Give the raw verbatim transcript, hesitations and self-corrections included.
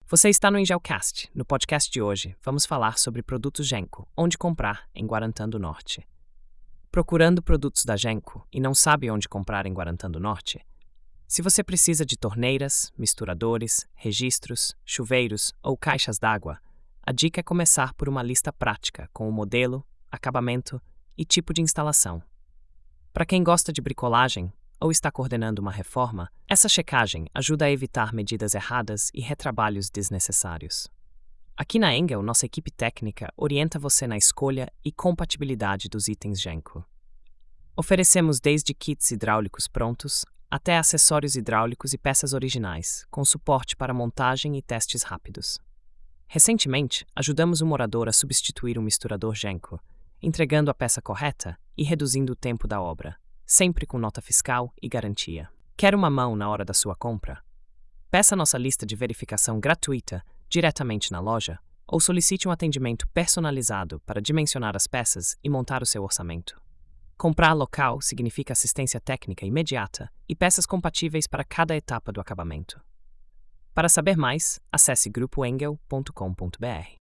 Você está no Engelcast. No podcast de hoje, vamos falar sobre produtos Genco, onde comprar em Guarantã do Norte. Procurando produtos da Genco e não sabe onde comprar em Guarantã do Norte? Se você precisa de torneiras, misturadores, registros, chuveiros ou caixas d'água, a dica é começar por uma lista prática com o modelo, acabamento e tipo de instalação. Para quem gosta de bricolagem ou está coordenando uma reforma, essa checagem ajuda a evitar medidas erradas e retrabalhos desnecessários. Aqui na Engel, nossa equipe técnica orienta você na escolha e compatibilidade dos itens Genco. Oferecemos desde kits hidráulicos prontos até acessórios hidráulicos e peças originais, com suporte para montagem e testes rápidos. Recentemente, ajudamos um morador a substituir um misturador Genco, entregando a peça correta e reduzindo o tempo da obra, sempre com nota fiscal e garantia. Quer uma mão na hora da sua compra? Peça nossa lista de verificação gratuita diretamente na loja ou solicite um atendimento personalizado para dimensionar as peças e montar o seu orçamento. Comprar local significa assistência técnica imediata e peças compatíveis para cada etapa do acabamento. Para saber mais, acesse grupo engel ponto com ponto br.